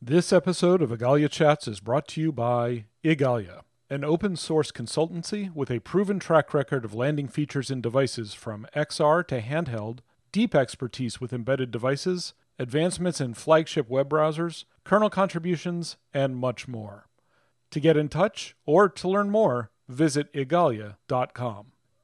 This episode of Igalia Chats is brought to you by Igalia, an open source consultancy with a proven track record of landing features in devices from XR to handheld, deep expertise with embedded devices, advancements in flagship web browsers, kernel contributions, and much more. To get in touch or to learn more, visit igalia.com.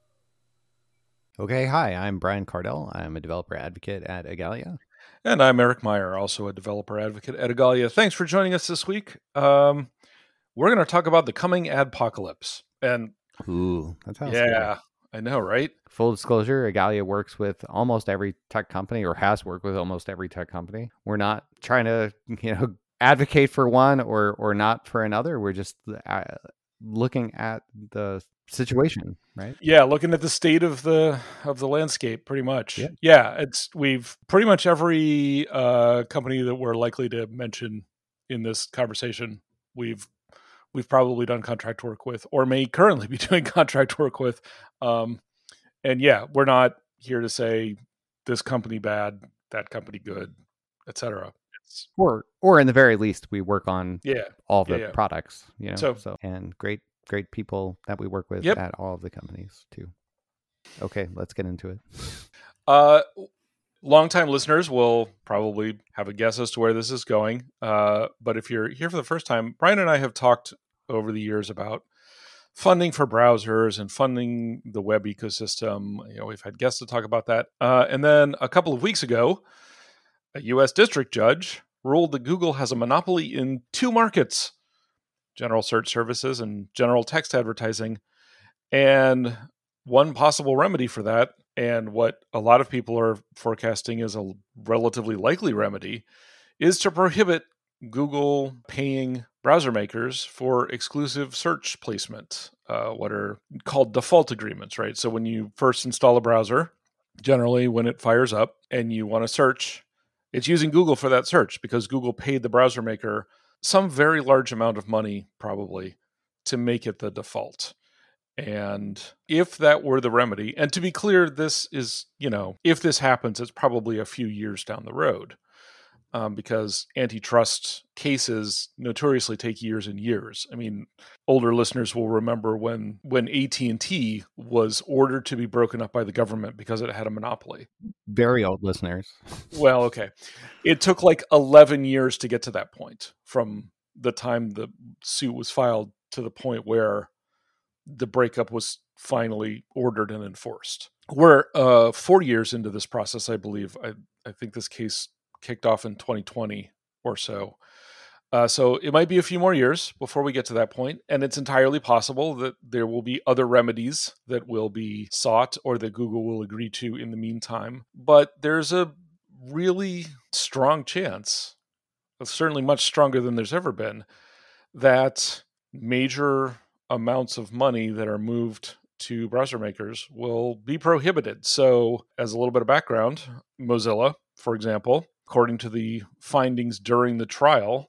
Okay, hi, I'm Brian Cardell. I'm a developer advocate at Igalia. And I'm Eric Meyer, also a developer advocate at Igalia. Thanks for joining us this week. We're going to talk about the coming adpocalypse. And Ooh, that sounds yeah, I know, right? Full disclosure, Igalia works with almost every tech company, or has worked with almost every tech company. We're not trying to, advocate for one or not for another. We're just looking at the situation, right? Yeah, looking at the state of the landscape, pretty much. Yeah. We've pretty much every company that we're likely to mention in this conversation, we've probably done contract work with, or may currently be doing contract work with. And yeah, we're not here to say this company bad, that company good, etc. Or in the very least, we work on all of the products, So and great people that we work with at all of the companies too. Okay, let's get into it. Longtime listeners will probably have a guess as to where this is going. But if you're here for the first time, Brian and I have talked over the years about funding for browsers and funding the web ecosystem. We've had guests to talk about that. And then a couple of weeks ago, a U.S. district judge ruled that Google has a monopoly in two markets: general search services and general text advertising. And one possible remedy for that, and what a lot of people are forecasting is a relatively likely remedy, is to prohibit Google paying browser makers for exclusive search placement, what are called default agreements, right? So when you first install a browser, generally when it fires up and you want to search, it's using Google for that search because Google paid the browser maker some very large amount of money, probably, to make it the default. And if that were the remedy, and to be clear, this is, if this happens, it's probably a few years down the road, because antitrust cases notoriously take years and years. I mean, older listeners will remember when AT&T was ordered to be broken up by the government because it had a monopoly. Very old listeners. Well, okay. It took like 11 years to get to that point, from the time the suit was filed to the point where the breakup was finally ordered and enforced. We're 4 years into this process, I believe. I think this case kicked off in 2020 or so. So it might be a few more years before we get to that point. And it's entirely possible that there will be other remedies that will be sought or that Google will agree to in the meantime. But there's a really strong chance, certainly much stronger than there's ever been, that major amounts of money that are moved to browser makers will be prohibited. So, as a little bit of background, Mozilla, for example, according to the findings during the trial,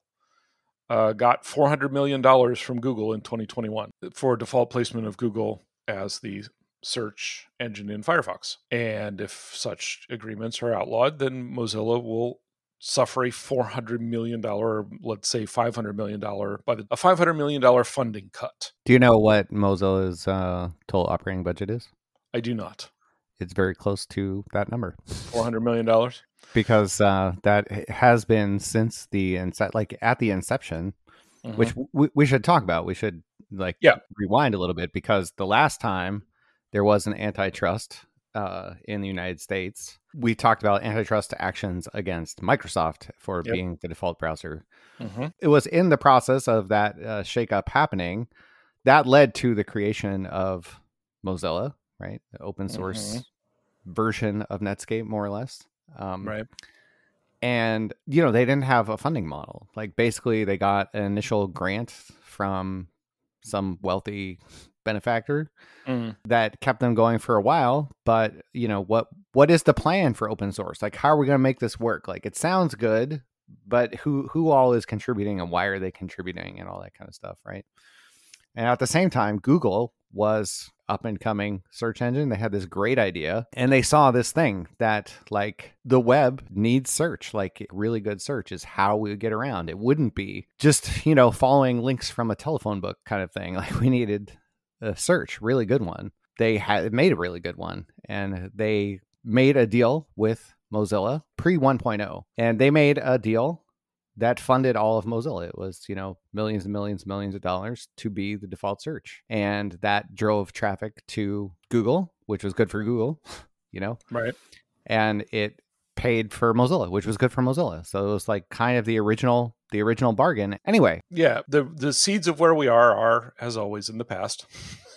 got $400 million from Google in 2021 for default placement of Google as the search engine in Firefox. And if such agreements are outlawed, then Mozilla will suffer a $400 million, let's say $500 million, a $500 million funding cut. Do you know what Mozilla's total operating budget is? I do not. It's very close to that number. $400 million? Because that has been since at the inception, which we should talk about. We should rewind a little bit, because the last time there was an antitrust in the United States, we talked about antitrust actions against Microsoft for being the default browser. It was in the process of that shakeup happening that led to the creation of Mozilla, right? The open source version of Netscape, more or less. Right. And, they didn't have a funding model. Like, basically, they got an initial grant from some wealthy benefactor that kept them going for a while. But, what is the plan for open source? Like, how are we going to make this work? Like, it sounds good, but who all is contributing and why are they contributing and all that kind of stuff, right? And at the same time, Google was up and coming search engine. They had this great idea, and they saw this thing that like the web needs search. Like really good search is how we would get around. It wouldn't be just, following links from a telephone book kind of thing. Like we needed a search, really good one. They had made a really good one, and they made a deal with Mozilla pre 1.0, and they made a deal that funded all of Mozilla. It was, millions and millions of dollars to be the default search. And that drove traffic to Google, which was good for Google, Right. And it paid for Mozilla, which was good for Mozilla. So it was like kind of the original bargain. Anyway. Yeah. The seeds of where we are as always in the past.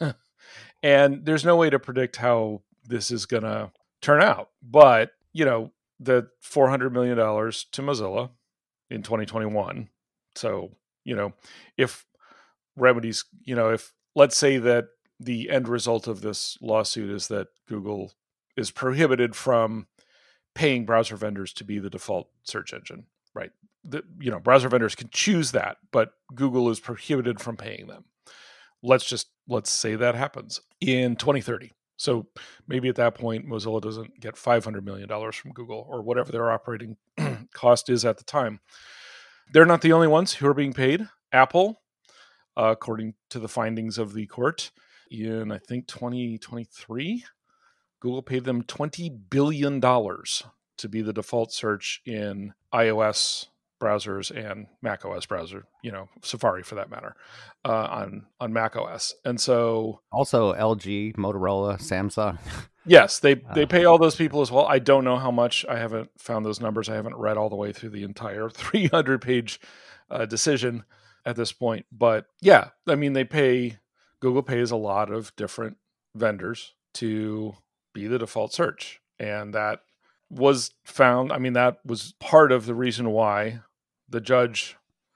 And there's no way to predict how this is going to turn out. But, the $400 million to Mozilla in 2021. So, if remedies, if let's say that the end result of this lawsuit is that Google is prohibited from paying browser vendors to be the default search engine, right? Browser vendors can choose that, but Google is prohibited from paying them. Let's say that happens in 2030. So maybe at that point, Mozilla doesn't get $500 million from Google or whatever their operating cost is at the time. They're not the only ones who are being paid. Apple, according to the findings of the court, in I think 2023, Google paid them $20 billion to be the default search in iOS browsers and macOS browser, Safari for that matter, on macOS. And so also LG, Motorola, Samsung. Yes, they pay all those people as well. I don't know how much. I haven't found those numbers. I haven't read all the way through the entire 300-page decision at this point. But yeah, I mean, Google pays a lot of different vendors to be the default search. And that was found. I mean, that was part of the reason why the judge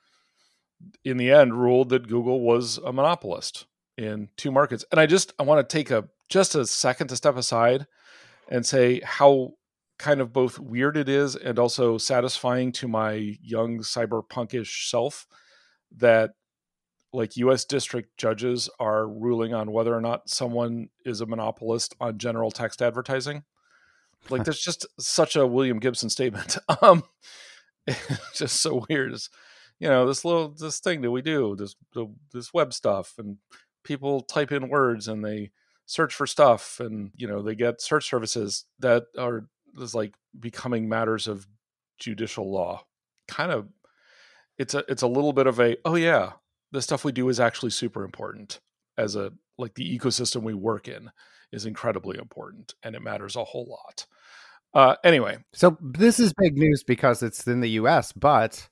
in the end ruled that Google was a monopolist in two markets. And I want to take just a second to step aside and say how kind of both weird it is and also satisfying to my young cyberpunkish self that like U.S. district judges are ruling on whether or not someone is a monopolist on general text advertising. Like that's just such a William Gibson statement. It's just so weird. It's, this thing that we do, this web stuff, and people type in words and they search for stuff, and they get search services that are just like becoming matters of judicial law. Kind of, it's a little bit of a, oh yeah, the stuff we do is actually super important. As the ecosystem we work in is incredibly important, and it matters a whole lot. Anyway, so this is big news because it's in the U.S., but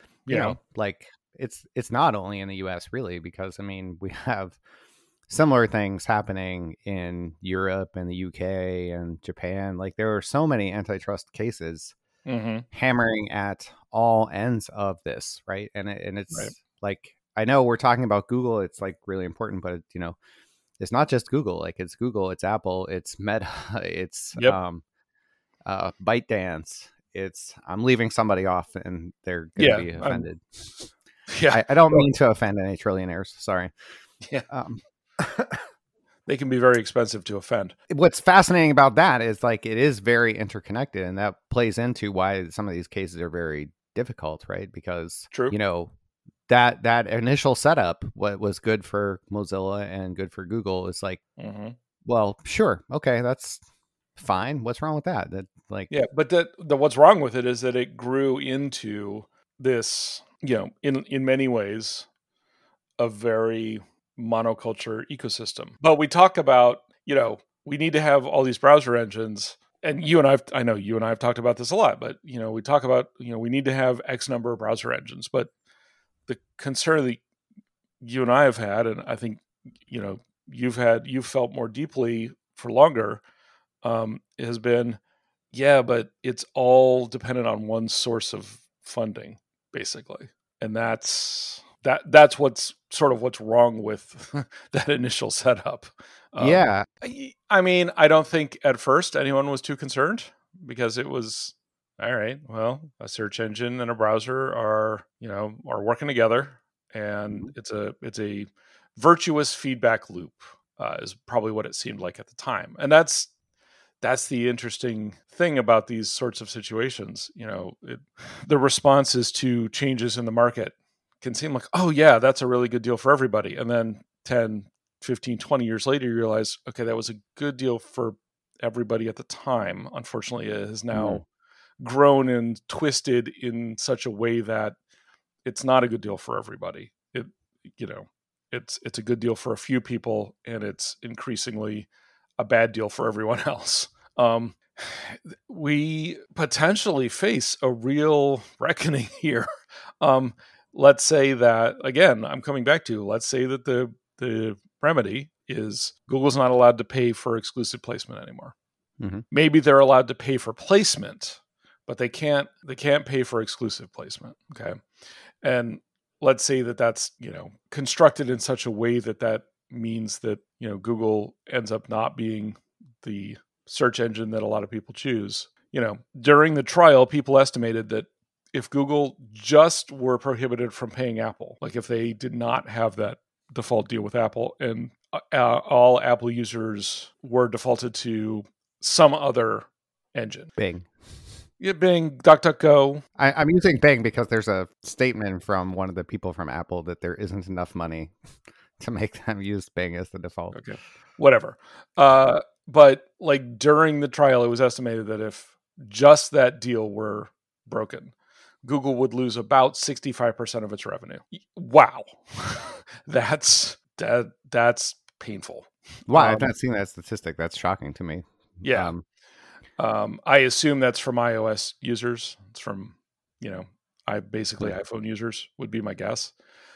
it's not only in the U.S. really, because I mean we have similar things happening in Europe and the UK and Japan. Like there are so many antitrust cases hammering at all ends of this, right? And it's right. Like I know we're talking about Google; it's like really important, but it's not just Google. Like it's Google, it's Apple, it's Meta, it's ByteDance. I'm leaving somebody off and they're going to be offended. I don't mean to offend any trillionaires. Sorry. Yeah. They can be very expensive to offend. What's fascinating about that is like it is very interconnected, and that plays into why some of these cases are very difficult, right? Because True. That initial setup, what was good for Mozilla and good for Google, is like, well, sure, okay, that's fine. What's wrong with that? But the what's wrong with it is that it grew into this, in many ways, a very monoculture ecosystem. But we talk about, we need to have all these browser engines, and I know you and I have talked about this a lot, but we talk about, we need to have X number of browser engines. But the concern that you and I have had, and I think you've felt more deeply for longer, has been, but it's all dependent on one source of funding, basically. And that's what's wrong with that initial setup. I mean, I don't think at first anyone was too concerned, because it was, all right, well, a search engine and a browser are working together, and it's a virtuous feedback loop. is probably what it seemed like at the time. And that's the interesting thing about these sorts of situations. The responses to changes in the market can seem like, oh yeah, that's a really good deal for everybody. And then 10, 15, 20 years later, you realize, okay, that was a good deal for everybody at the time. Unfortunately, it has now grown and twisted in such a way that it's not a good deal for everybody. It's a good deal for a few people, and it's increasingly a bad deal for everyone else. We potentially face a real reckoning here. Let's say that, again, I'm coming back to, let's say that the remedy is Google's not allowed to pay for exclusive placement anymore. Mm-hmm. Maybe they're allowed to pay for placement, but they can't pay for exclusive placement. Okay. And let's say that that's, constructed in such a way that means that, Google ends up not being the search engine that a lot of people choose. During the trial, people estimated that if Google just were prohibited from paying Apple, like if they did not have that default deal with Apple and all Apple users were defaulted to some other engine. Bing. Yeah, Bing, DuckDuckGo. I'm using Bing because there's a statement from one of the people from Apple that there isn't enough money to make them use Bing as the default. Okay, whatever. But like during the trial, it was estimated that if just that deal were broken, Google would lose about 65% of its revenue. Wow. That's painful. Wow, I've not seen that statistic. That's shocking to me. Yeah. I assume that's from iOS users. It's from, iPhone users would be my guess.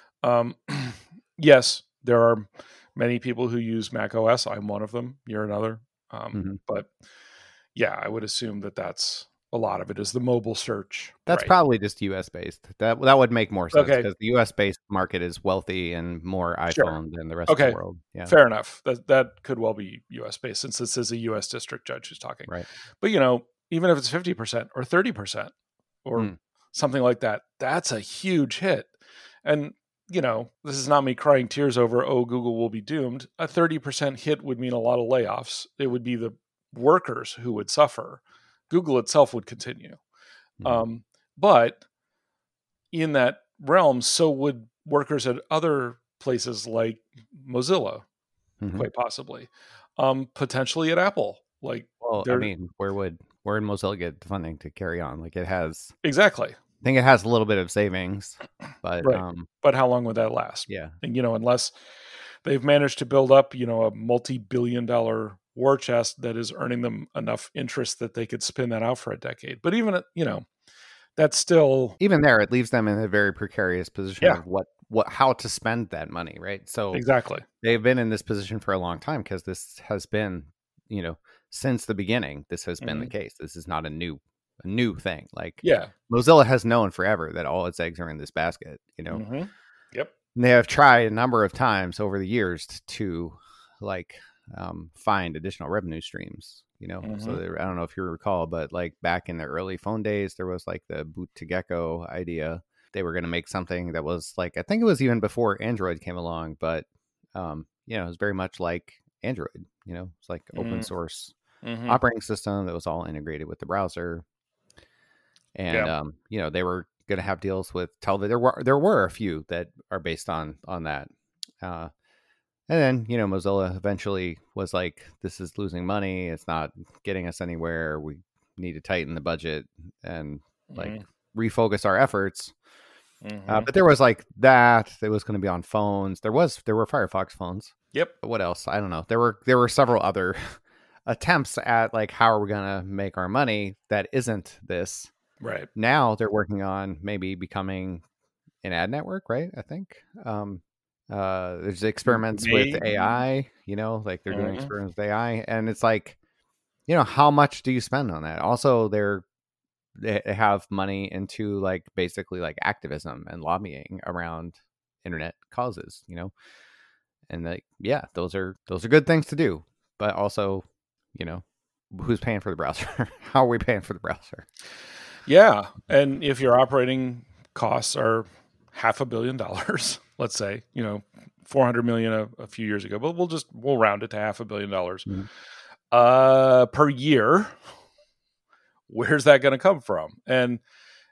Yes, there are many people who use Mac OS. I'm one of them. You're another. But yeah, I would assume that that's a lot of it is the mobile search. That's right? Probably just US based. That would make more sense because the US based market is wealthy and more iPhone than the rest of the world. Yeah. Fair enough. That could well be US based since this is a US district judge who's talking. Right. But even if it's 50% or 30% or something like that, that's a huge hit. And this is not me crying tears over, oh, Google will be doomed. A 30% hit would mean a lot of layoffs. It would be the workers who would suffer. Google itself would continue. But in that realm, so would workers at other places like Mozilla, quite possibly. Potentially at Apple. Like, where would Mozilla get the funding to carry on? Like it has exactly. I think it has a little bit of savings, but but how long would that last? Yeah, and unless they've managed to build up, a multi-billion-dollar war chest that is earning them enough interest that they could spin that out for a decade. But even that's still even there, it leaves them in a very precarious position of how to spend that money, right? So exactly, they've been in this position for a long time because this has been, since the beginning, this has been the case. This is not a new thing. Like, Mozilla has known forever that all its eggs are in this basket, Yep. And they have tried a number of times over the years to find additional revenue streams, So I don't know if you recall, but like back in the early phone days, there was like the boot to Gecko idea. They were going to make something that was like, I think it was even before Android came along, but it was very much like Android, it's like open source operating system that was all integrated with the browser. And, they were going to have deals with television. There were a few that are based on that. And then, Mozilla eventually was like, this is losing money. It's not getting us anywhere. We need to tighten the budget and refocus our efforts. But there was like that. It was going to be on phones. There were Firefox phones. Yep. But what else? I don't know. There were several other attempts at like, how are we going to make our money that isn't this? Right. Now they're working on maybe becoming an ad network, right? I think. There's experiments with AI, like they're doing experiments with AI, and it's like, how much do you spend on that? Also, they have money into like basically like activism and lobbying around internet causes, and like, those are good things to do, but also, who's paying for the browser? How are we paying for the browser? Yeah, and if your operating costs are $500 million, let's say, $400 million a few years ago, but we'll round it to $500 million per year. Where's that going to come from? And,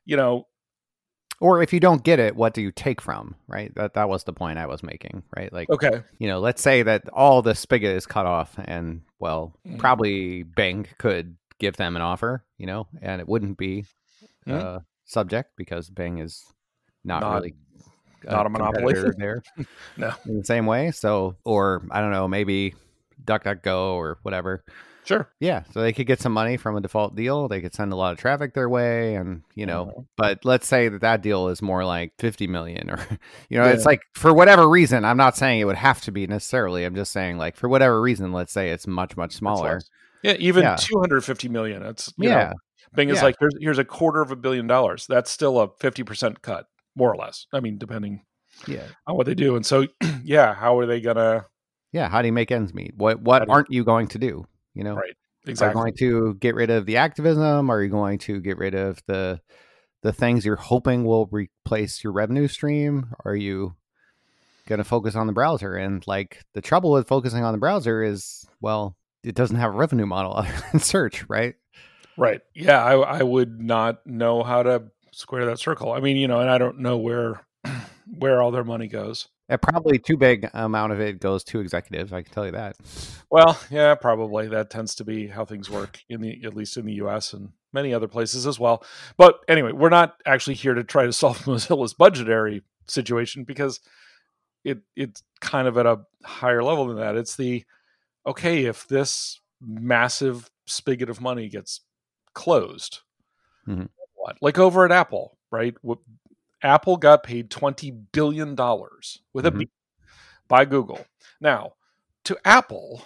or if you don't get it, what do you take from, right? That was the point I was making, right? Like, okay, let's say that all the spigot is cut off and, probably Bing could give them an offer, and it wouldn't be subject because Bing is not really not a monopoly there no. in the same way. So, or I don't know, maybe DuckDuckGo or whatever. Sure. Yeah. So they could get some money from a default deal. They could send a lot of traffic their way. And, but let's say that deal is more like 50 million or, it's like for whatever reason, I'm not saying it would have to be necessarily. I'm just saying like for whatever reason, let's say it's much, much smaller. Yeah. Even 250 million. It's, Bing is like, here's $250 million. That's still a 50% cut, more or less. I mean, depending on what they do. And so, how are they going to? Yeah. How do you make ends meet? What aren't you going to do? Right. Exactly. Are you going to get rid of the activism? Are you going to get rid of the things you're hoping will replace your revenue stream? Are you going to focus on the browser? And like the trouble with focusing on the browser is, it doesn't have a revenue model other than search, right? Right. Yeah. I would not know how to square that circle. I mean, and I don't know where all their money goes. Probably too big amount of it goes to executives. I can tell you that. Well, yeah, probably that tends to be how things work at least in the US and many other places as well. But anyway, we're not actually here to try to solve Mozilla's budgetary situation because it's kind of at a higher level than that. It's if this massive spigot of money gets closed, what? Like over at Apple, right? Apple got paid $20 billion with a B by Google. Now, to Apple,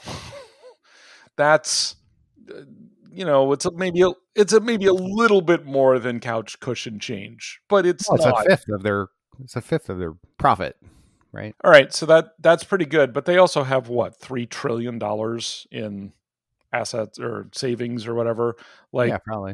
that's it's maybe a little bit more than couch cushion change, but it's not. It's a fifth of their profit, right? All right, so that's pretty good. But they also have what, $3 trillion in assets or savings or whatever. Like, yeah, probably.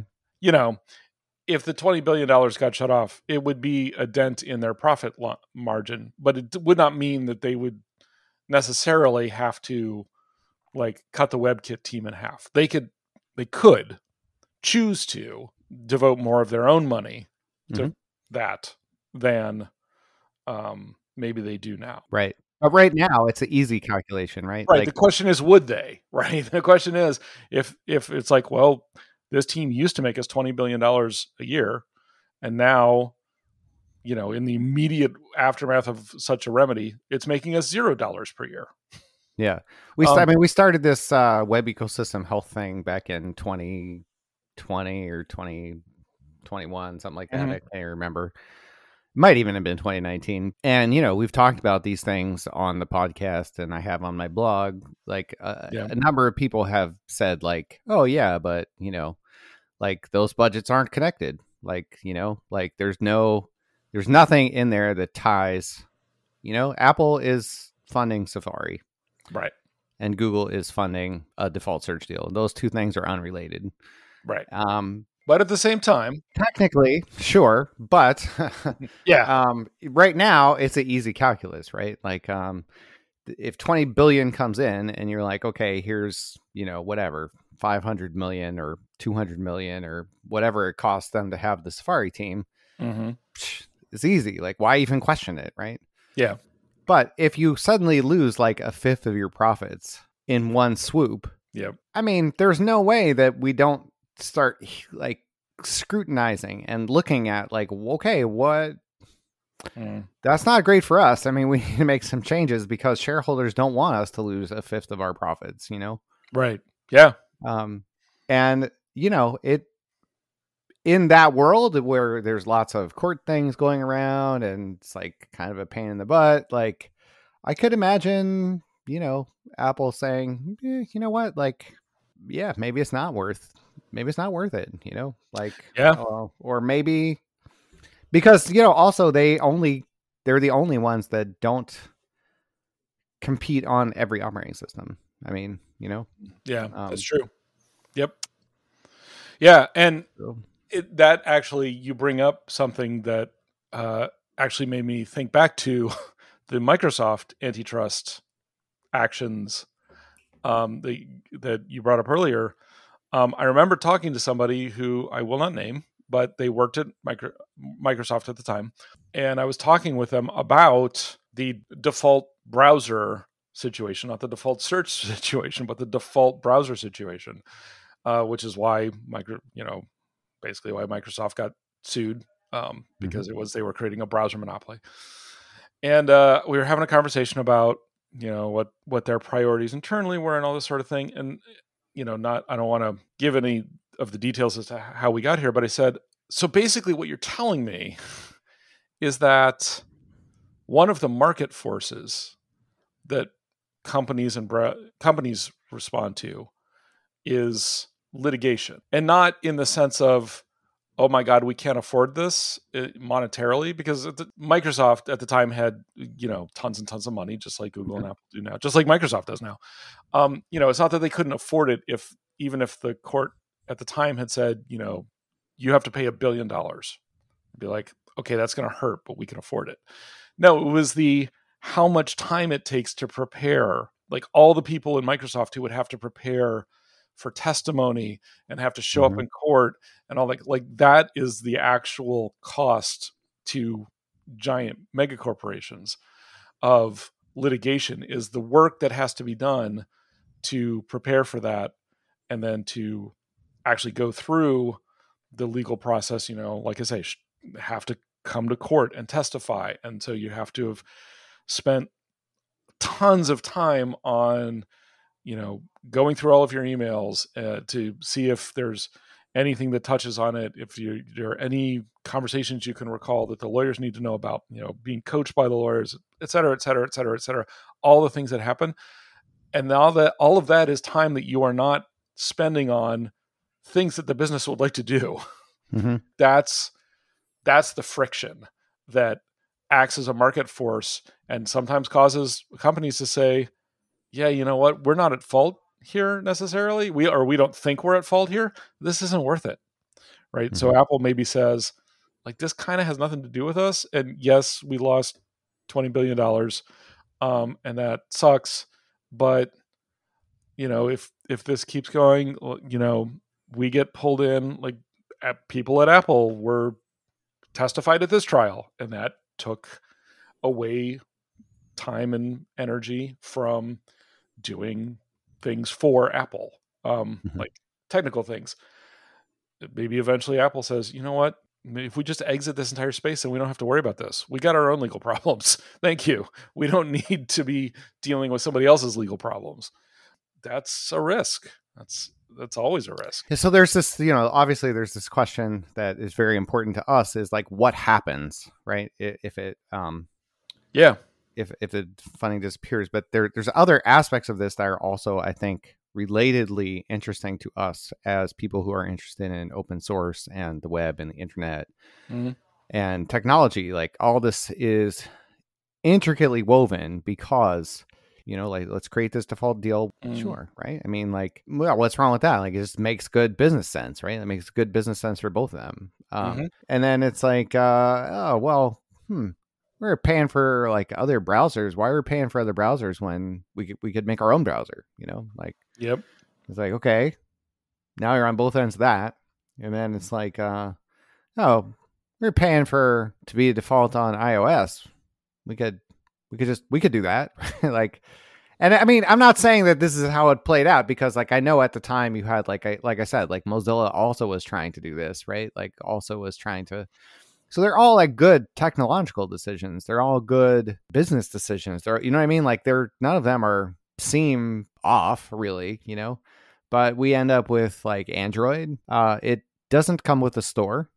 If the $20 billion got shut off, it would be a dent in their profit margin, but it would not mean that they would necessarily have to like cut the WebKit team in half. They could choose to devote more of their own money to that than maybe they do now. Right. But right now it's an easy calculation, right? Right. The question is, would they? Right. The question is, if it's like, this team used to make us $20 billion a year, and now, in the immediate aftermath of such a remedy, it's making us $0 per year. Yeah, we started this web ecosystem health thing back in 2020 or 2021, something like that. I can't remember. Might even have been 2019. And, we've talked about these things on the podcast and I have on my blog, like a number of people have said like, oh yeah, but like those budgets aren't connected. Like, like there's nothing in there that ties, Apple is funding Safari. Right. And Google is funding a default search deal. Those two things are unrelated. Right. But at the same time, technically, sure, but right now it's an easy calculus, right? Like, if 20 billion comes in, and you're like, okay, here's whatever 500 million or 200 million or whatever it costs them to have the Safari team, it's easy. Like, why even question it, right? Yeah. But if you suddenly lose like a fifth of your profits in one swoop, I mean, there's no way that we don't start like scrutinizing and looking at like, okay, what that's not great for us. I mean, we need to make some changes because shareholders don't want us to lose a fifth of our profits, Right. Yeah. And it in that world where there's lots of court things going around and it's like kind of a pain in the butt, like I could imagine, Apple saying, you know what, like, yeah, maybe it's not worth it, like, or maybe because, also they're the only ones that don't compete on every operating system. I mean, that's true. Yep. Yeah. And that actually, you bring up something that actually made me think back to the Microsoft antitrust actions that you brought up earlier, I remember talking to somebody who I will not name, but they worked at Microsoft at the time, and I was talking with them about the default browser situation, not the default search situation, but the default browser situation, which is why basically why Microsoft got sued, because they were creating a browser monopoly. And we were having a conversation about what their priorities internally were and all this sort of thing. And I don't want to give any of the details as to how we got here, but I said, so basically what you're telling me is that one of the market forces that companies respond to is litigation, and not in the sense of, oh my God, we can't afford this monetarily, because Microsoft at the time had, tons and tons of money, just like Google and Apple do now, just like Microsoft does now. It's not that they couldn't afford it even if the court at the time had said, you have to pay $1 billion. It'd be like, okay, that's going to hurt, but we can afford it. No, it was how much time it takes to prepare, like all the people in Microsoft who would have to prepare for testimony and have to show up in court and all that. Like that is the actual cost to giant mega corporations of litigation, is the work that has to be done to prepare for that, and then to actually go through the legal process, like I say, have to come to court and testify. And so you have to have spent tons of time on going through all of your emails to see if there's anything that touches on it, if there are any conversations you can recall that the lawyers need to know about, being coached by the lawyers, et cetera, et cetera, et cetera, et cetera, all the things that happen. And now that all of that is time that you are not spending on things that the business would like to do. That's the friction that acts as a market force and sometimes causes companies to say, yeah, you know what? We're not at fault here necessarily. We don't think we're at fault here. This isn't worth it. Right. So Apple maybe says, like, this kind of has nothing to do with us. And yes, we lost $20 billion. And that sucks. But, if this keeps going, we get pulled in, like people at Apple were testified at this trial, and that took away time and energy from doing things for Apple, like technical things. Maybe eventually Apple says, you know what, if we just exit this entire space, then we don't have to worry about this. We got our own legal problems. Thank you. We don't need to be dealing with somebody else's legal problems. That's a risk. That's always a risk. So there's this, obviously there's this question that is very important to us, is like, what happens, right? If the funding disappears. But there's other aspects of this that are also, I think, relatedly interesting to us as people who are interested in open source and the web and the internet and technology. Like, all this is intricately woven because, like, let's create this default deal. Sure. Right. I mean, like, well, what's wrong with that? Like, it just makes good business sense, right? It makes good business sense for both of them. And then it's like, we're paying for like other browsers. Why are we paying for other browsers when we could make our own browser? Yep. It's like, okay, now you're on both ends of that. And then it's like, we're paying to be a default on iOS. We could do that. Like, and I mean, I'm not saying that this is how it played out, because like, I know at the time you had like I said, like Mozilla also was trying to do this, right? Like, also was trying to. So they're all like good technological decisions. They're all good business decisions. They're, you know what I mean? Like, none of them seem off really, but we end up with like Android. It doesn't come with a store.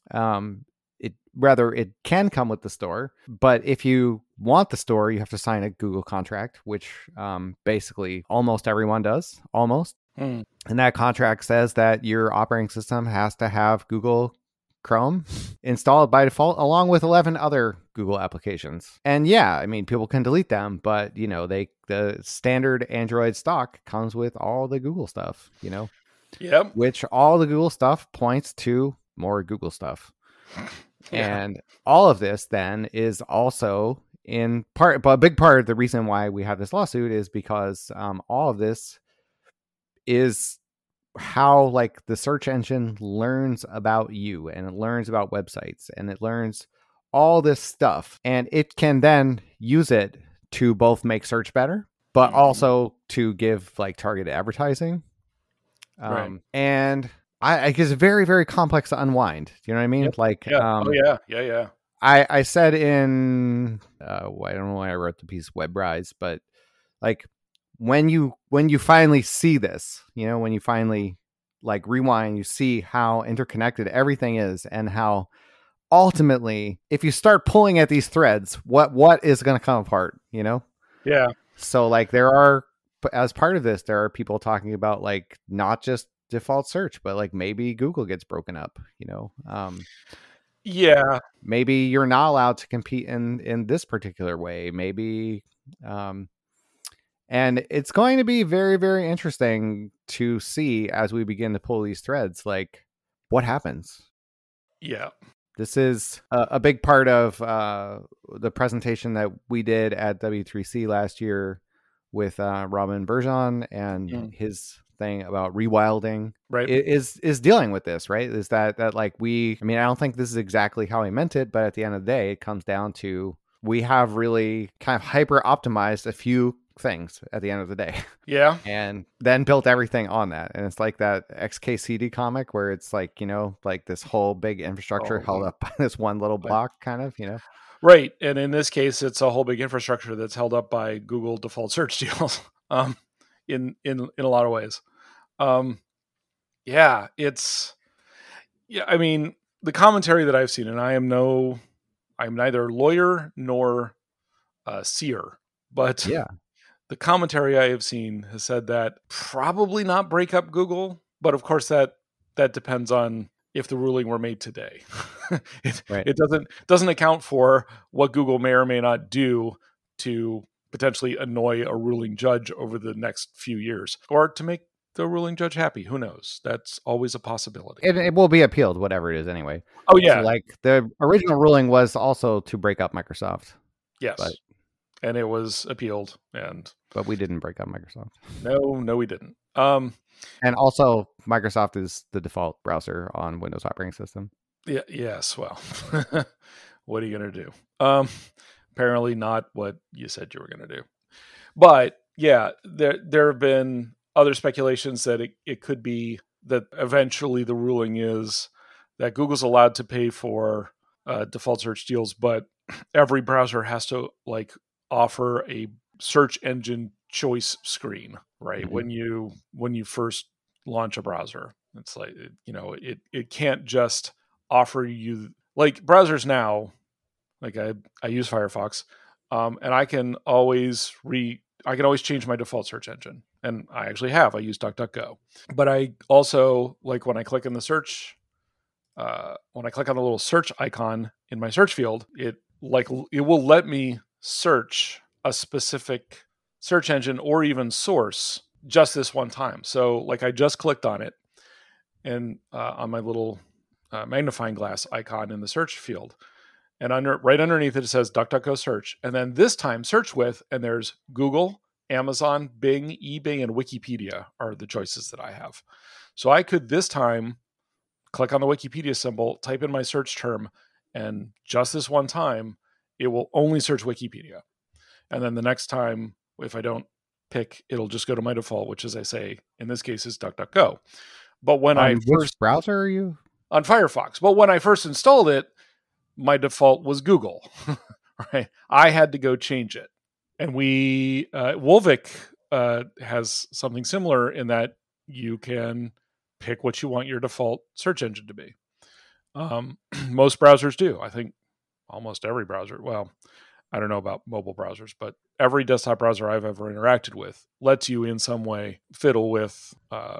It can come with the store, but if you want the store, you have to sign a Google contract, which basically almost everyone does, almost. And that contract says that your operating system has to have Google Chrome installed by default, along with 11 other Google applications. And yeah, I mean, people can delete them, but the standard Android stock comes with all the Google stuff, Yep. Which all the Google stuff points to more Google stuff. Yeah. And all of this then is also in part, but a big part of the reason why we have this lawsuit is because all of this is how like the search engine learns about you, and it learns about websites, and it learns all this stuff, and it can then use it to both make search better, but also to give like targeted advertising. Right. And I guess it's very, very complex to unwind. Do you know what I mean? Yep. Like, yeah. I said in, I don't know why I wrote the piece WebRise, but like when you finally see this, when you finally like rewind, you see how interconnected everything is, and how ultimately, if you start pulling at these threads, what is going to come apart, Yeah. So like there are, as part of this, there are people talking about like not just default search, but like maybe Google gets broken up, Yeah. Maybe you're not allowed to compete in this particular way. Maybe, and it's going to be very, very interesting to see as we begin to pull these threads, like what happens. Yeah. This is a big part of the presentation that we did at W3C last year with Robin Bergeon and his thing about rewilding, right, is dealing with this, right? Is that like I don't think this is exactly how he meant it, but at the end of the day, it comes down to we have really kind of hyper optimized a few things at the end of the day. Yeah. And then built everything on that. And it's like that XKCD comic where it's like, like this whole big infrastructure held up by this one little block kind of, Right. And in this case, it's a whole big infrastructure that's held up by Google default search deals in a lot of ways. I mean, the commentary that I've seen, and I'm neither lawyer nor seer, but the commentary I have seen has said that probably not break up Google, but of course that depends on if the ruling were made today. It doesn't account for what Google may or may not do to potentially annoy a ruling judge over the next few years, or to make the ruling judge happy. Who knows? That's always a possibility. It will be appealed, whatever it is anyway. Oh yeah. So like the original ruling was also to break up Microsoft. Yes. And it was appealed, but we didn't break up Microsoft. No, we didn't. And also, Microsoft is the default browser on Windows operating system. Yeah. Yes. Well, what are you going to do? Apparently not what you said you were going to do. But yeah, there have been other speculations that it could be that eventually the ruling is that Google's allowed to pay for default search deals, but every browser has to like offer a search engine choice screen, right? Mm-hmm. When you first launch a browser, it's like, it can't just offer you, like browsers now, like I use Firefox, and I can always change my default search engine. And I actually have. I use DuckDuckGo. But I also, like when I click in the search, when I click on the little search icon in my search field, it will let me search a specific search engine or even source just this one time. So like I just clicked on it, and on my little magnifying glass icon in the search field, and right underneath it says DuckDuckGo search. And then this time search with, and there's Google, Amazon, Bing, eBay, and Wikipedia are the choices that I have. So I could this time click on the Wikipedia symbol, type in my search term, and just this one time, it will only search Wikipedia. And then the next time, if I don't pick, it'll just go to my default, which, as I say, in this case is DuckDuckGo. But when which browser are you? On Firefox. But when I first installed it, my default was Google, right? I had to go change it. And Wolvik has something similar in that you can pick what you want your default search engine to be. Most browsers do. I think almost every browser. Well, I don't know about mobile browsers, but every desktop browser I've ever interacted with lets you in some way fiddle with,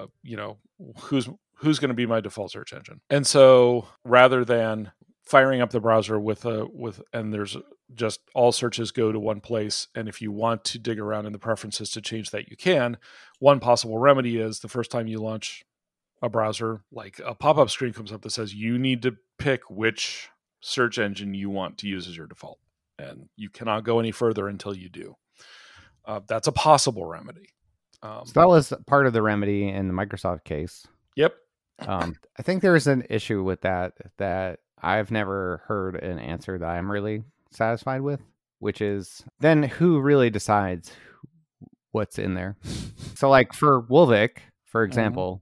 who's going to be my default search engine. And so rather than firing up the browser and there's just all searches go to one place, and if you want to dig around in the preferences to change that, you can. One possible remedy is the first time you launch a browser, like a pop-up screen comes up that says you need to pick which search engine you want to use as your default. and you cannot go any further until you do. That's a possible remedy. So that was part of the remedy in the Microsoft case. Yep. I think there's an issue with that I've never heard an answer that I'm really satisfied with, which is then who really decides what's in there? So like for Wolvik, for example,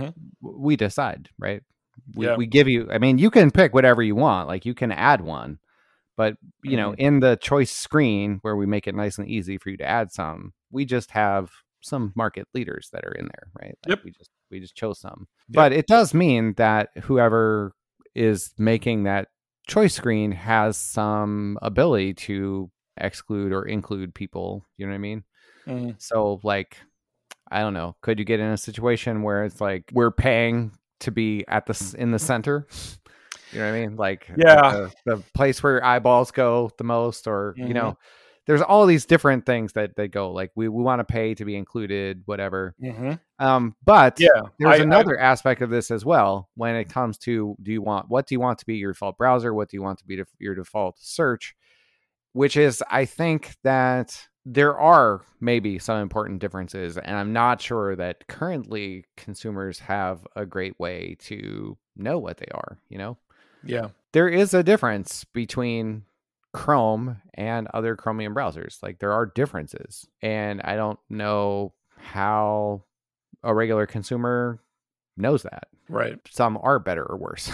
we decide, right? We give you, I mean, you can pick whatever you want. Like you can add one, but you know, in the choice screen where we make it nice and easy for you to add some, we just have some market leaders that are in there, right? Like we just chose some. But it does mean that whoever is making that choice screen has some ability to exclude or include people. You know what I mean? So like, I don't know. Could you get in a situation where it's like we're paying to be in the center? You know what I mean? Like the place where eyeballs go the most, or you know, there's all these different things that they go like we want to pay to be included, whatever. But there's another aspect of this as well when it comes to what do you want to be your default browser? What do you want to be your default search? Which is, I think that there are maybe some important differences, and I'm not sure that currently consumers have a great way to know what they are, you know? Yeah. There is a difference between Chrome and other Chromium browsers. Like there are differences, and I don't know how a regular consumer knows that. Right. Some are better or worse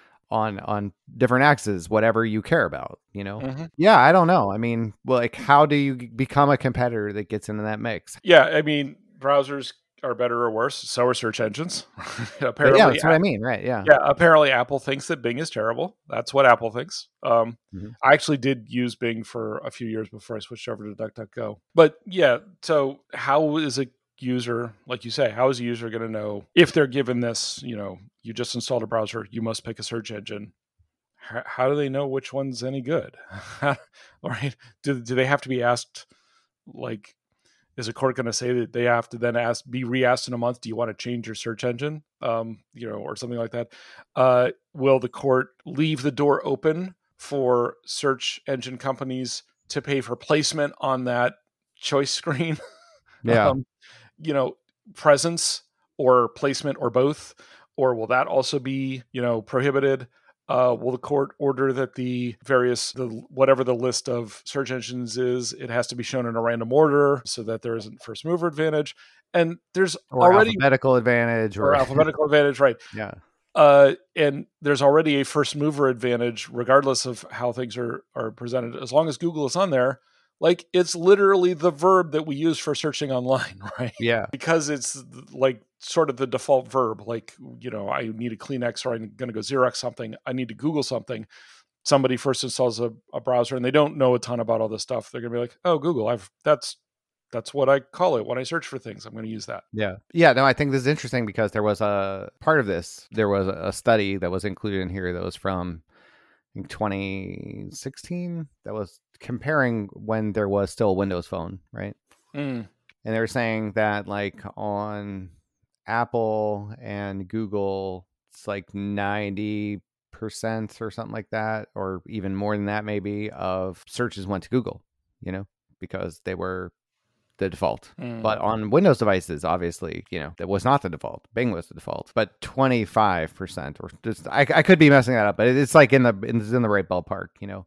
on different axes, whatever you care about, you know? Yeah, I don't know. I mean, well, like how do you become a competitor that gets into that mix? Yeah, I mean, browsers are better or worse. So are search engines. Apparently, yeah, that's what I mean, right? Yeah. Yeah, apparently Apple thinks that Bing is terrible. That's what Apple thinks. I actually did use Bing for a few years before I switched over to DuckDuckGo. But yeah, so how is a user, like you say, how is a user going to know if they're given this, you know, you just installed a browser, you must pick a search engine. How do they know which one's any good? Right? Do they have to be asked, like, is a court going to say that they have to then be re-asked in a month, do you want to change your search engine? You know, or something like that. Will the court leave the door open for search engine companies to pay for placement on that choice screen? Yeah. You know, presence or placement or both? Or will that also be, you know, prohibited? Will the court order that whatever the list of search engines is, it has to be shown in a random order so that there isn't first mover advantage? And there's already alphabetical advantage or alphabetical advantage, right? Yeah. And there's already a first mover advantage, regardless of how things are presented. As long as Google is on there, like it's literally the verb that we use for searching online, right? Yeah. Because it's like sort of the default verb. Like, you know, I need a Kleenex or I'm going to go Xerox something. I need to Google something. Somebody first installs a browser and they don't know a ton about all this stuff. They're going to be like, oh, Google, that's what I call it when I search for things. I'm going to use that. Yeah. Yeah. No, I think this is interesting because there was a part of this. There was a study that was included in here that was from, I think, 2016 that was comparing when there was still a Windows Phone, right? And they were saying that like on Apple and Google, it's like 90% or something like that, or even more than that maybe, of searches went to Google, you know, because they were the default. But on Windows devices, obviously, you know, that was not the default. Bing was the default. But 25%, or just I could be messing that up, but it's like in the right ballpark, you know.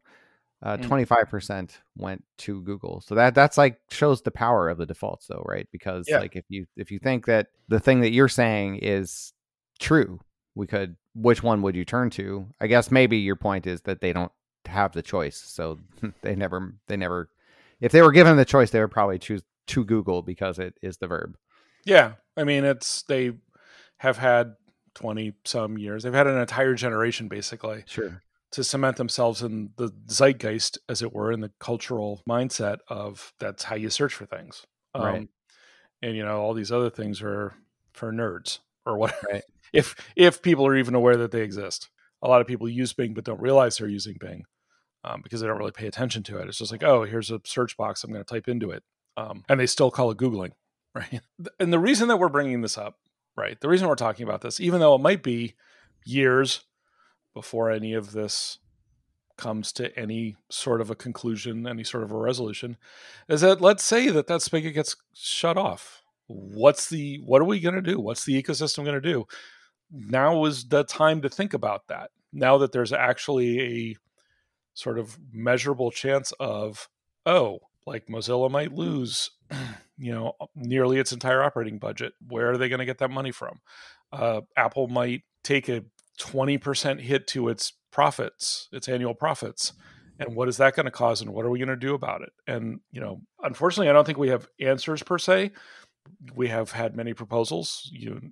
25% went to Google. So that's like shows the power of the defaults though, right? Because like if you think that the thing that you're saying is true, which one would you turn to? I guess maybe your point is that they don't have the choice. So they never if they were given the choice, they would probably choose to Google because it is the verb. Yeah. I mean, they have had 20 some years. They've had an entire generation basically. Sure. To cement themselves in the zeitgeist, as it were, in the cultural mindset of that's how you search for things. Right. And, you know, all these other things are for nerds or whatever. Right. If people are even aware that they exist. A lot of people use Bing but don't realize they're using Bing because they don't really pay attention to it. It's just like, oh, here's a search box. I'm going to type into it. And they still call it Googling. Right. And the reason that we're bringing this up, right, the reason we're talking about this, even though it might be years before any of this comes to any sort of a conclusion, any sort of a resolution, is that let's say that spigot gets shut off. What are we going to do? What's the ecosystem going to do? Now is the time to think about that. Now that there's actually a sort of measurable chance of, like Mozilla might lose, nearly its entire operating budget. Where are they going to get that money from? Apple might take a 20% hit to its profits, its annual profits. And what is that going to cause? And what are we going to do about it? And, unfortunately, I don't think we have answers per se. We have had many proposals.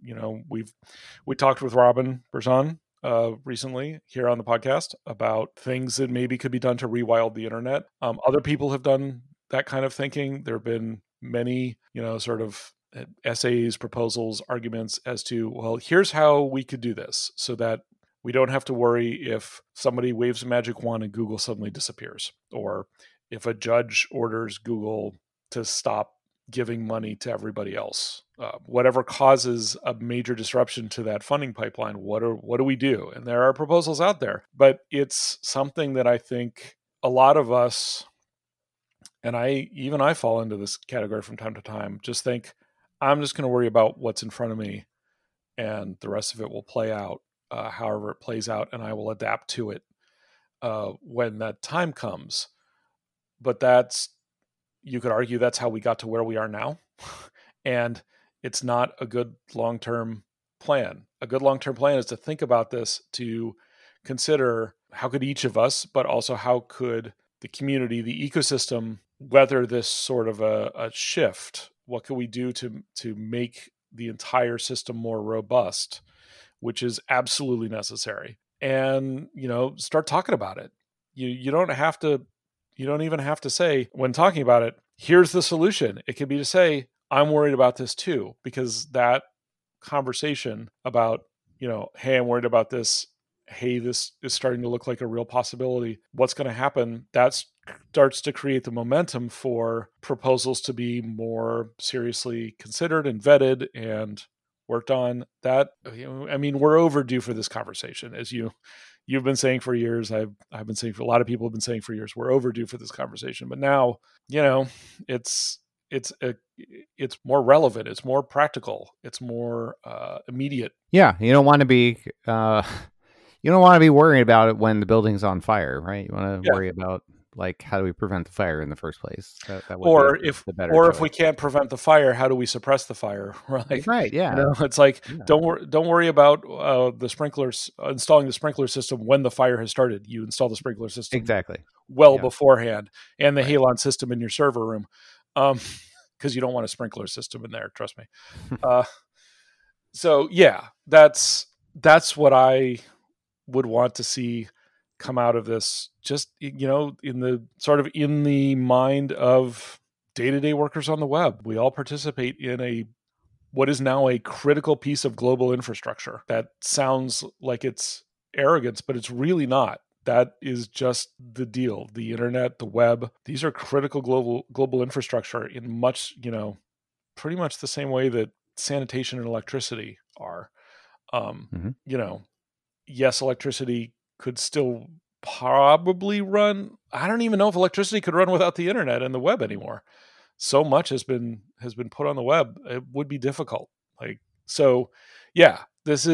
We talked with Robin Berzon recently here on the podcast about things that maybe could be done to rewild the internet. Other people have done that kind of thinking. There have been many, sort of essays, proposals, arguments as to, well, here's how we could do this so that we don't have to worry if somebody waves a magic wand and Google suddenly disappears, or if a judge orders Google to stop giving money to everybody else. Whatever causes a major disruption to that funding pipeline, what do we do? And there are proposals out there, but it's something that I think a lot of us, and I fall into this category from time to time, just think, I'm just going to worry about what's in front of me, and the rest of it will play out however it plays out, and I will adapt to it when that time comes. But you could argue that's how we got to where we are now. And it's not a good long-term plan. A good long-term plan is to think about this, to consider how could each of us, but also how could the community, the ecosystem, weather this sort of a shift. What can we do to make the entire system more robust, which is absolutely necessary. And, start talking about it. You don't even have to say, when talking about it, here's the solution. It could be to say, I'm worried about this too, because that conversation about, hey, I'm worried about this. Hey, this is starting to look like a real possibility. What's going to happen? That starts to create the momentum for proposals to be more seriously considered and vetted and worked on. That, we're overdue for this conversation, as you've been saying for years. I've been saying, for a lot of people have been saying for years, we're overdue for this conversation. But now, it's more relevant. It's more practical. It's more immediate. Yeah, you don't want to be worrying about it when the building's on fire, right? You want to worry about, like, how do we prevent the fire in the first place? That would be the better choice. If we can't prevent the fire, how do we suppress the fire? Right. Yeah. It's like, don't worry about the sprinklers, installing the sprinkler system when the fire has started. You install the sprinkler system exactly beforehand, and the Halon system in your server room, because you don't want a sprinkler system in there. Trust me. So yeah, that's what I would want to see come out of this, just, in the mind of day-to-day workers on the web. We all participate in what is now a critical piece of global infrastructure. That sounds like it's arrogance, but it's really not. That is just the deal. The internet, the web, these are critical global infrastructure in much, pretty much the same way that sanitation and electricity are. Yes, electricity could still probably run. I don't even know if electricity could run without the internet and the web anymore. So much has been put on the web. It would be difficult. This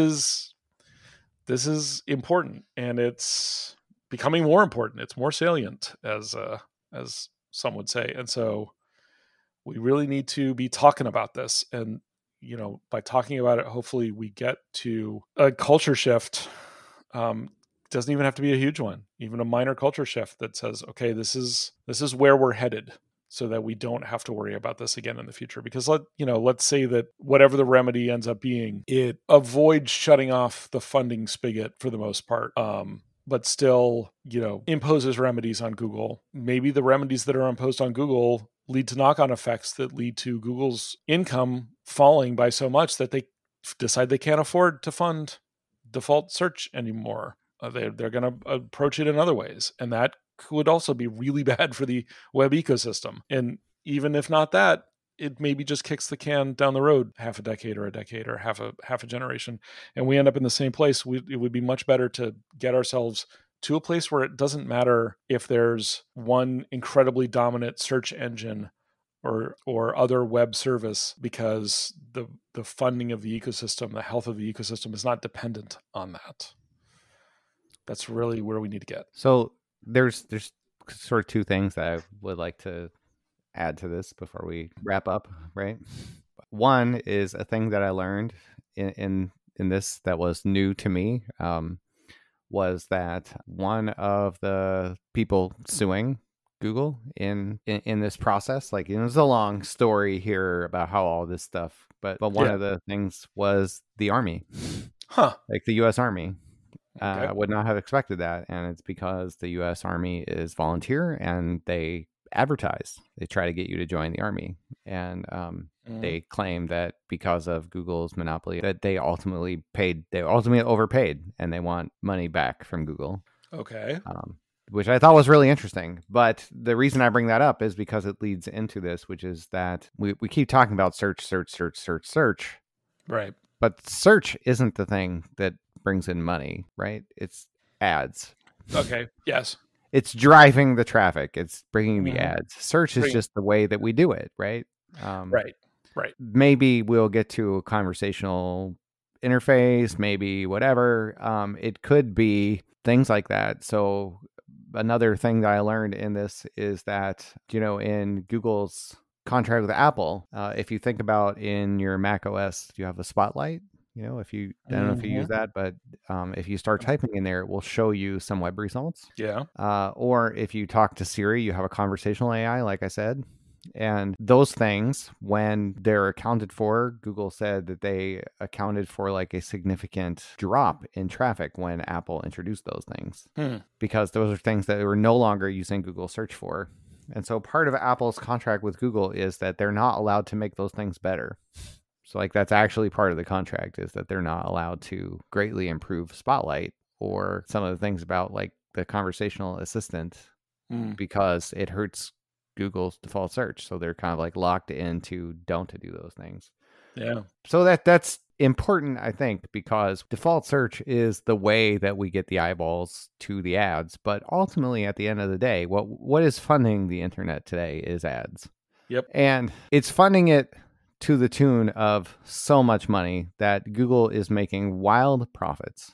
is important, and it's becoming more important. It's more salient, as some would say. And so we really need to be talking about this. And, by talking about it, hopefully we get to a culture shift. Doesn't even have to be a huge one, even a minor culture shift that says, okay, this is where we're headed, so that we don't have to worry about this again in the future. Because let's say that whatever the remedy ends up being, it avoids shutting off the funding spigot for the most part, but still, imposes remedies on Google. Maybe the remedies that are imposed on Google lead to knock-on effects that lead to Google's income falling by so much that they decide they can't afford to fund default search anymore. They're going to approach it in other ways. And that could also be really bad for the web ecosystem. And even if not that, it maybe just kicks the can down the road half a decade or half a generation. And we end up in the same place. It would be much better to get ourselves to a place where it doesn't matter if there's one incredibly dominant search engine or other web service, because the funding of the ecosystem, the health of the ecosystem is not dependent on that. That's really where we need to get. So there's sort of two things that I would like to add to this before we wrap up, right? One is a thing that I learned in this that was new to me, was that one of the people suing Google in this process, like, there's a long story here about how all this stuff, but one of the things was the Army, like the U.S. Army. Okay. Would not have expected that, and it's because the U.S. Army is volunteer and they advertise. They try to get you to join the Army, and they claim that because of Google's monopoly, that they ultimately overpaid, and they want money back from Google. Okay. Which I thought was really interesting. But the reason I bring that up is because it leads into this, which is that we keep talking about search. Right. But search isn't the thing that brings in money, right? It's ads. Okay. Yes. It's driving the traffic. It's bringing the ads. Search is just the way that we do it, right? Right. Maybe we'll get to a conversational interface, maybe whatever. It could be things like that. So another thing that I learned in this is that, in Google's contract with Apple, if you think about in your Mac OS, you have a Spotlight. I don't know if you use that, but if you start typing in there, it will show you some web results. Yeah. Or if you talk to Siri, you have a conversational AI, like I said. And those things, when they're accounted for, Google said that they accounted for like a significant drop in traffic when Apple introduced those things, because those are things that they were no longer using Google search for. And so part of Apple's contract with Google is that they're not allowed to make those things better. So like that's actually part of the contract, is that they're not allowed to greatly improve Spotlight or some of the things about like the conversational assistant because it hurts Google's default search. So they're kind of like locked into don't to do those things. Yeah. So that's important, I think, because default search is the way that we get the eyeballs to the ads. But ultimately, at the end of the day, what is funding the internet today is ads. Yep. And it's funding it to the tune of so much money that Google is making wild profits,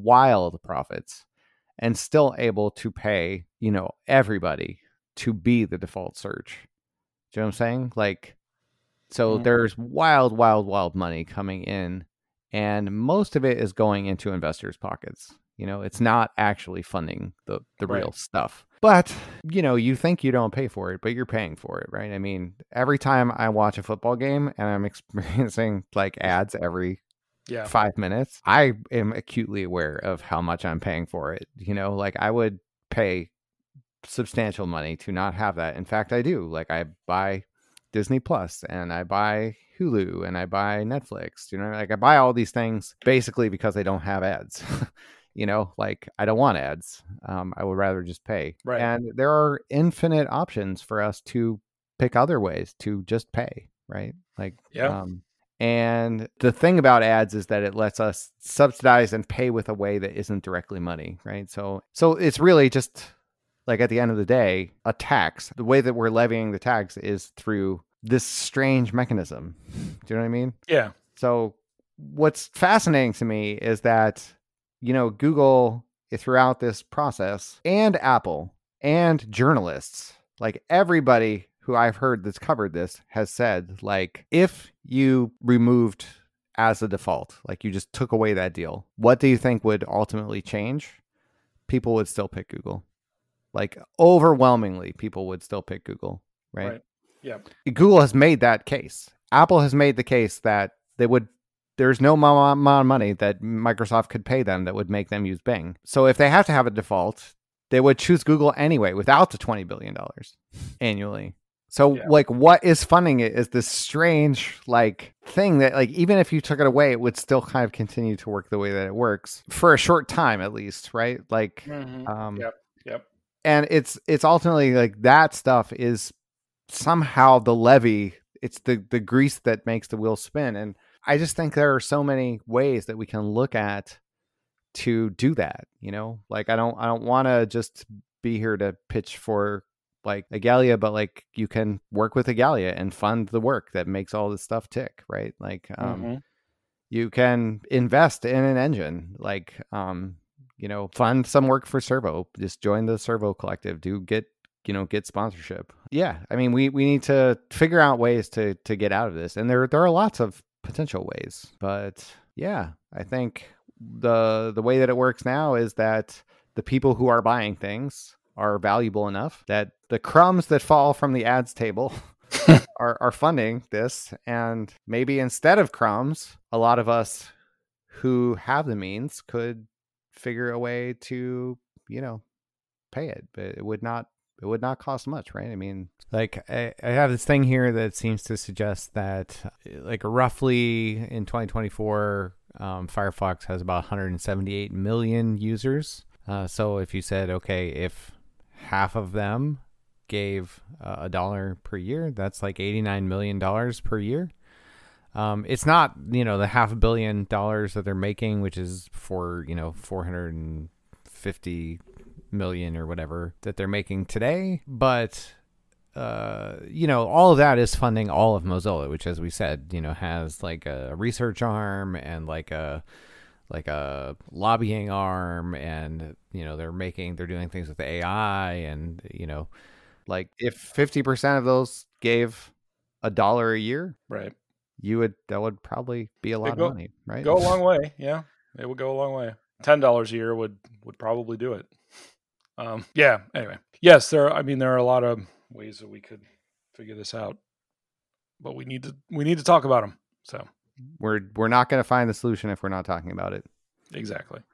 and still able to pay, everybody to be the default search. Do you know what I'm saying? Like, so there's wild money coming in, and most of it is going into investors' pockets. It's not actually funding the real stuff. But, you think you don't pay for it, but you're paying for it, right? I mean, every time I watch a football game and I'm experiencing like ads every 5 minutes, I am acutely aware of how much I'm paying for it. Like I would pay substantial money to not have that. In fact, I do. Like I buy Disney Plus and I buy Hulu and I buy Netflix, like I buy all these things basically because they don't have ads. Like I don't want ads. I would rather just pay. Right. And there are infinite options for us to pick other ways to just pay, right? Like, and the thing about ads is that it lets us subsidize and pay with a way that isn't directly money, right? So it's really just like at the end of the day, a tax. The way that we're levying the tax is through this strange mechanism. Do you know what I mean? Yeah. So what's fascinating to me is that, Google throughout this process, and Apple and journalists, like everybody who I've heard that's covered this has said, like, if you removed as a default, like you just took away that deal, what do you think would ultimately change? People would still pick Google. Like overwhelmingly, people would still pick Google, right? Yeah. Google has made that case. Apple has made the case that there's no amount of money that Microsoft could pay them that would make them use Bing. So if they have to have a default, they would choose Google anyway without the $20 billion annually. So like what is funding it is this strange like thing that like even if you took it away, it would still kind of continue to work the way that it works for a short time at least, right? Like Yep. And it's ultimately like that stuff is somehow the levy. It's the grease that makes the wheel spin. And I just think there are so many ways that we can look at to do that. Like I don't want to just be here to pitch for like Igalia, but like you can work with Igalia and fund the work that makes all this stuff tick, right? Like you can invest in an engine, like fund some work for Servo. Just join the Servo Collective. Get sponsorship. Yeah, I mean, we need to figure out ways to get out of this, and there are lots of potential ways. But yeah, I think the way that it works now is that the people who are buying things are valuable enough that the crumbs that fall from the ads table are funding this, and maybe instead of crumbs, a lot of us who have the means could figure a way to pay it, but it would not cost much, right? I mean, like I have this thing here that seems to suggest that like roughly in 2024, Firefox has about 178 million users. So if you said, okay, if half of them gave $1 per year, that's like $89 million per year. It's not, the $500 million that they're making, which is for, 450 million or whatever that they're making today. But, all of that is funding all of Mozilla, which, as we said, has like a research arm and like a lobbying arm, and, they're doing things with AI, and, like if 50% of those gave $1 a year, right, that would probably be a lot of money, right? Go a long way. Yeah, it would go a long way. $10 a year would probably do it. Yeah. Anyway, yes, there are a lot of ways that we could figure this out, but we need to talk about them. So we're not going to find the solution if we're not talking about it. Exactly.